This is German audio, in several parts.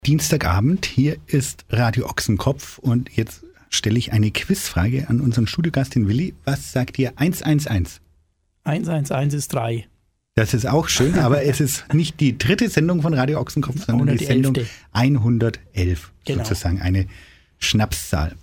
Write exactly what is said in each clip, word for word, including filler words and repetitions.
Dienstagabend, hier ist Radio Ochsenkopf und jetzt stelle ich eine Quizfrage an unseren Studiogast, den Willi. Was sagt ihr eins eins eins? eins eins eins ist drei. Das ist auch schön, aber es ist nicht die dritte Sendung von Radio Ochsenkopf, sondern die, die Sendung hundertelf, genau. Sozusagen eine Schnapszahl.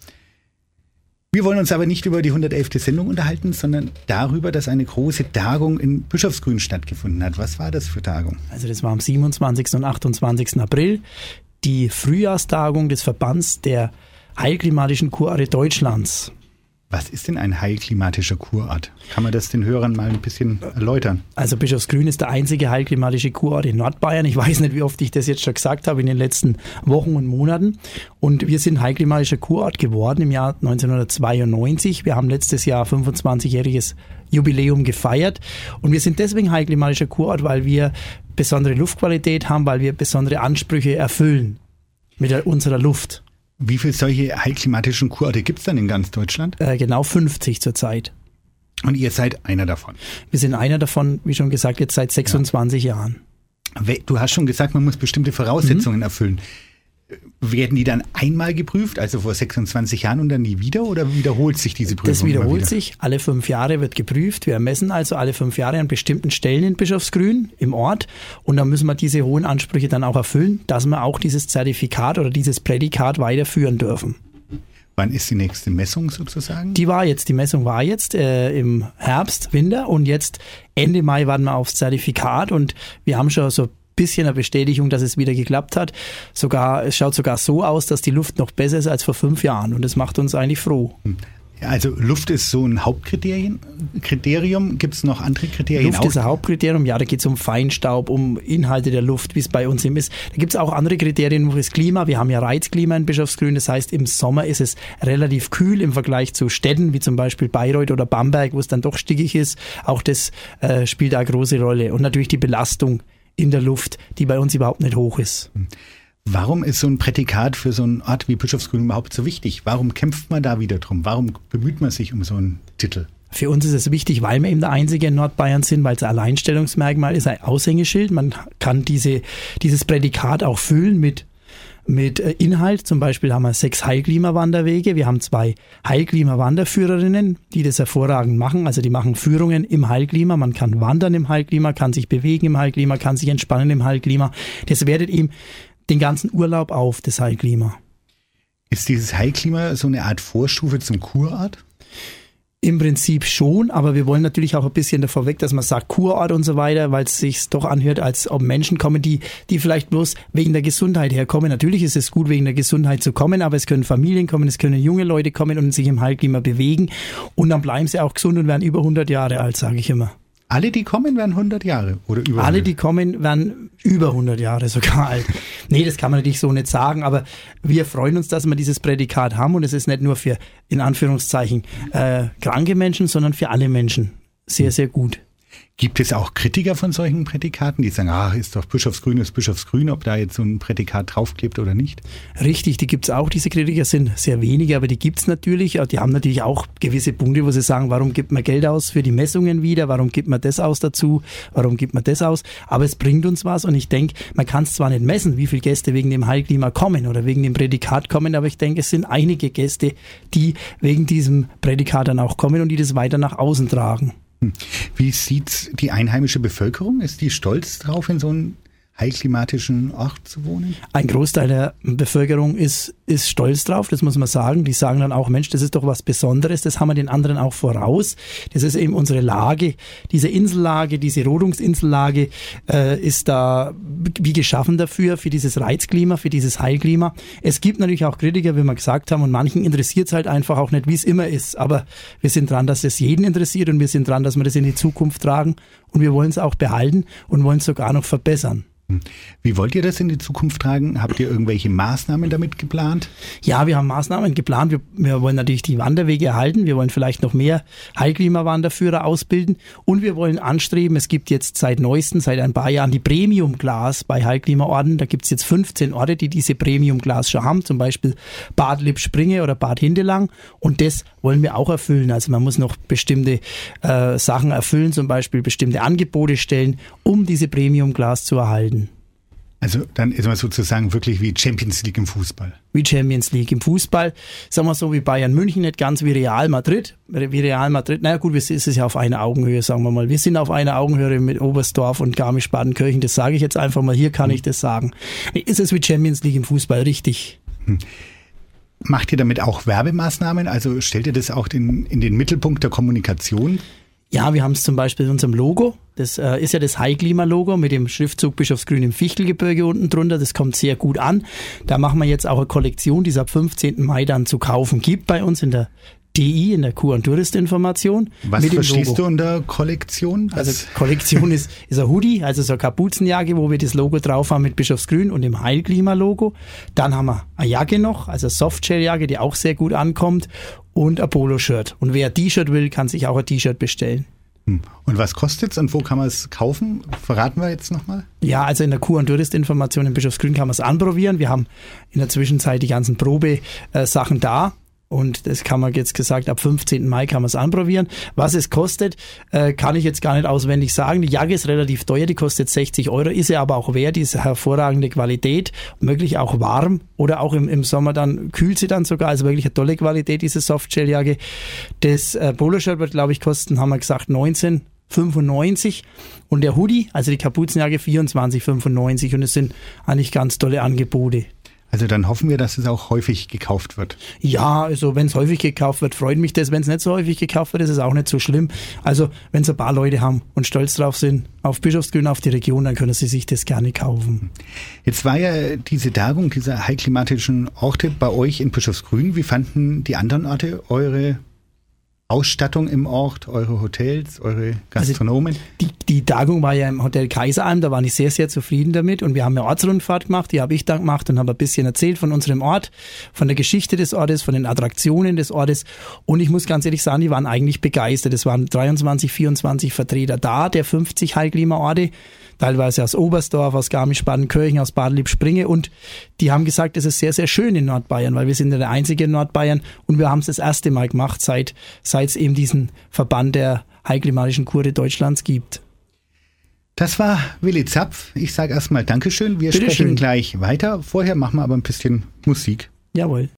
Wir wollen uns aber nicht über die hundertelfte Sendung unterhalten, sondern darüber, dass eine große Tagung in Bischofsgrün stattgefunden hat. Was war das für Tagung? Also das war am siebenundzwanzigsten und achtundzwanzigsten April die Frühjahrstagung des Verbands der heilklimatischen Kurorte Deutschlands. Was ist denn ein heilklimatischer Kurort? Kann man das den Hörern mal ein bisschen erläutern? Also Bischofsgrün ist der einzige heilklimatische Kurort in Nordbayern. Ich weiß nicht, wie oft ich das jetzt schon gesagt habe in den letzten Wochen und Monaten. Und wir sind heilklimatischer Kurort geworden im Jahr neunzehnhundertzweiundneunzig. Wir haben letztes Jahr fünfundzwanzigjähriges Jubiläum gefeiert. Und wir sind deswegen heilklimatischer Kurort, weil wir besondere Luftqualität haben, weil wir besondere Ansprüche erfüllen mit der, unserer Luft. Wie viele solche heilklimatischen Kurorte gibt es dann in ganz Deutschland? Äh, genau fünfzig zurzeit. Und ihr seid einer davon? Wir sind einer davon, wie schon gesagt, jetzt seit sechsundzwanzig ja. Jahren. Du hast schon gesagt, man muss bestimmte Voraussetzungen mhm. erfüllen. Werden die dann einmal geprüft, also vor sechsundzwanzig Jahren und dann nie wieder, oder wiederholt sich diese Prüfung? Das wiederholt sich, alle fünf Jahre wird geprüft. Wir messen also alle fünf Jahre an bestimmten Stellen in Bischofsgrün im Ort und dann müssen wir diese hohen Ansprüche dann auch erfüllen, dass wir auch dieses Zertifikat oder dieses Prädikat weiterführen dürfen. Wann ist die nächste Messung sozusagen? Die war jetzt, die Messung war jetzt äh, im Herbst, Winter und jetzt Ende Mai warten wir aufs Zertifikat und wir haben schon so bisschen eine Bestätigung, dass es wieder geklappt hat. Sogar, es schaut sogar so aus, dass die Luft noch besser ist als vor fünf Jahren und das macht uns eigentlich froh. Ja, also Luft ist so ein Hauptkriterium. Kriterium. Gibt es noch andere Kriterien? Luft auch? ist ein Hauptkriterium, ja, da geht es um Feinstaub, um Inhalte der Luft, wie es bei uns eben ist. Da gibt es auch andere Kriterien für das Klima. Wir haben ja Reizklima in Bischofsgrün, das heißt im Sommer ist es relativ kühl im Vergleich zu Städten, wie zum Beispiel Bayreuth oder Bamberg, wo es dann doch stickig ist. Auch das äh, spielt eine große Rolle. Und natürlich die Belastung in der Luft, die bei uns überhaupt nicht hoch ist. Warum ist so ein Prädikat für so einen Ort wie Bischofsgrün überhaupt so wichtig? Warum kämpft man da wieder drum? Warum bemüht man sich um so einen Titel? Für uns ist es wichtig, weil wir eben der Einzige in Nordbayern sind, weil es ein Alleinstellungsmerkmal ist, ein Aushängeschild. Man kann diese, dieses Prädikat auch füllen mit mit Inhalt. Zum Beispiel haben wir sechs Heilklima-Wanderwege. Wir haben zwei Heilklima-Wanderführerinnen, die das hervorragend machen. Also die machen Führungen im Heilklima. Man kann wandern im Heilklima, kann sich bewegen im Heilklima, kann sich entspannen im Heilklima. Das wertet ihm den ganzen Urlaub auf, das Heilklima. Ist dieses Heilklima so eine Art Vorstufe zum Kurort? Im Prinzip schon, aber wir wollen natürlich auch ein bisschen davor weg, dass man sagt Kurort und so weiter, weil es sich doch anhört, als ob Menschen kommen, die die vielleicht bloß wegen der Gesundheit herkommen. Natürlich ist es gut, wegen der Gesundheit zu kommen, aber es können Familien kommen, es können junge Leute kommen und sich im Heilklima bewegen und dann bleiben sie auch gesund und werden über hundert Jahre alt, sage ich immer. Alle, die kommen, werden hundert Jahre oder über hundert? Alle, die kommen, werden über hundert Jahre sogar alt. Nee, das kann man natürlich so nicht sagen, aber wir freuen uns, dass wir dieses Prädikat haben und es ist nicht nur für, in Anführungszeichen, äh, kranke Menschen, sondern für alle Menschen. Sehr, sehr gut. Gibt es auch Kritiker von solchen Prädikaten, die sagen, ach, ist doch Bischofsgrün, ist Bischofsgrün, ob da jetzt so ein Prädikat draufklebt oder nicht? Richtig, die gibt es auch. Diese Kritiker sind sehr wenige, aber die gibt es natürlich. Die haben natürlich auch gewisse Punkte, wo sie sagen, warum gibt man Geld aus für die Messungen wieder, warum gibt man das aus dazu, warum gibt man das aus? Aber es bringt uns was und ich denke, man kann es zwar nicht messen, wie viele Gäste wegen dem Heilklima kommen oder wegen dem Prädikat kommen, aber ich denke, es sind einige Gäste, die wegen diesem Prädikat dann auch kommen und die das weiter nach außen tragen. Wie sieht die einheimische Bevölkerung? Ist die stolz drauf, in so einem heilklimatischen Ort zu wohnen? Ein Großteil der Bevölkerung ist, ist stolz drauf, das muss man sagen. Die sagen dann auch, Mensch, das ist doch was Besonderes, das haben wir den anderen auch voraus. Das ist eben unsere Lage, diese Insellage, diese Rodungsinsellage äh, ist da wie geschaffen dafür, für dieses Reizklima, für dieses Heilklima. Es gibt natürlich auch Kritiker, wie wir gesagt haben, und manchen interessiert es halt einfach auch nicht, wie es immer ist. Aber wir sind dran, dass es jeden interessiert und wir sind dran, dass wir das in die Zukunft tragen und wir wollen es auch behalten und wollen es sogar noch verbessern. Wie wollt ihr das in die Zukunft tragen? Habt ihr irgendwelche Maßnahmen damit geplant? Ja, wir haben Maßnahmen geplant. Wir, wir wollen natürlich die Wanderwege erhalten. Wir wollen vielleicht noch mehr Heilklima-Wanderführer ausbilden. Und wir wollen anstreben, es gibt jetzt seit neuestem, seit ein paar Jahren die Premium-Glas bei Heilklimaorten. Da gibt es jetzt fünfzehn Orte, die diese Premium-Glas schon haben. Zum Beispiel Bad Lippspringe oder Bad Hindelang. Und das wollen wir auch erfüllen. Also man muss noch bestimmte äh, Sachen erfüllen, zum Beispiel bestimmte Angebote stellen, um diese Premium-Glas zu erhalten. Also dann ist man sozusagen wirklich wie Champions League im Fußball. Wie Champions League im Fußball. Sagen wir so wie Bayern München, nicht ganz wie Real Madrid. Wie Real Madrid, naja gut, es ist ja auf einer Augenhöhe, sagen wir mal. Wir sind auf einer Augenhöhe mit Oberstdorf und Garmisch-Partenkirchen. Das sage ich jetzt einfach mal. Hier kann hm. ich das sagen. Ist es wie Champions League im Fußball, richtig. Hm. Macht ihr damit auch Werbemaßnahmen? Also stellt ihr das auch in, in den Mittelpunkt der Kommunikation? Ja, wir haben es zum Beispiel in unserem Logo. Das äh, ist ja das High-Klima-Logo mit dem Schriftzug Bischofsgrün im Fichtelgebirge unten drunter. Das kommt sehr gut an. Da machen wir jetzt auch eine Kollektion, die es ab fünfzehnten Mai dann zu kaufen gibt bei uns in der D I, in der Kur- und Touristinformation. Was mit verstehst du unter Kollektion? Was? Also Kollektion ist, ist ein Hoodie, also so eine Kapuzenjacke, wo wir das Logo drauf haben mit Bischofsgrün und dem Heilklima-Logo. Dann haben wir eine Jacke noch, also eine Softshell-Jacke, die auch sehr gut ankommt, und ein Polo-Shirt. Und wer ein T-Shirt will, kann sich auch ein T-Shirt bestellen. Und was kostet es und wo kann man es kaufen? Verraten wir jetzt nochmal? Ja, also in der Kur- und Touristinformation in Bischofsgrün kann man es anprobieren. Wir haben in der Zwischenzeit die ganzen Probesachen da. Und das kann man jetzt gesagt, ab fünfzehnten Mai kann man es anprobieren. Was es kostet, äh, kann ich jetzt gar nicht auswendig sagen. Die Jacke ist relativ teuer, die kostet sechzig Euro, ist sie aber auch wert, die ist hervorragende Qualität, möglich auch warm oder auch im, im Sommer dann kühlt sie dann sogar, also wirklich eine tolle Qualität, diese Softshell-Jacke. Das äh, Poloshirt wird, glaube ich, kosten, haben wir gesagt, neunzehn fünfundneunzig und der Hoodie, also die Kapuzenjacke, vierundzwanzig fünfundneunzig und es sind eigentlich ganz tolle Angebote. Also dann hoffen wir, dass es auch häufig gekauft wird. Ja, also wenn es häufig gekauft wird, freut mich das. Wenn es nicht so häufig gekauft wird, ist es auch nicht so schlimm. Also wenn es ein paar Leute haben und stolz drauf sind auf Bischofsgrün, auf die Region, dann können sie sich das gerne kaufen. Jetzt war ja diese Tagung dieser heilklimatischen Orte bei euch in Bischofsgrün. Wie fanden die anderen Orte eure Ausstattung im Ort, eure Hotels, eure Gastronomen? Also die, die Tagung war ja im Hotel Kaiseralm, da war ich sehr, sehr zufrieden damit und wir haben eine Ortsrundfahrt gemacht, die habe ich dann gemacht und habe ein bisschen erzählt von unserem Ort, von der Geschichte des Ortes, von den Attraktionen des Ortes und ich muss ganz ehrlich sagen, die waren eigentlich begeistert. Es waren dreiundzwanzig, vierundzwanzig Vertreter da, der fünfzig Heilklima-Orte, teilweise aus Oberstdorf, aus Garmisch-Partenkirchen, aus Bad Lippspringe und die haben gesagt, es ist sehr, sehr schön in Nordbayern, weil wir sind ja der einzige in Nordbayern und wir haben es das erste Mal gemacht, seit, seit es eben diesen Verband der heilklimatischen Kurte Deutschlands gibt. Das war Willi Zapf. Ich sage erstmal Dankeschön. Wir Bitte sprechen schön. Gleich weiter. Vorher machen wir aber ein bisschen Musik. Jawohl.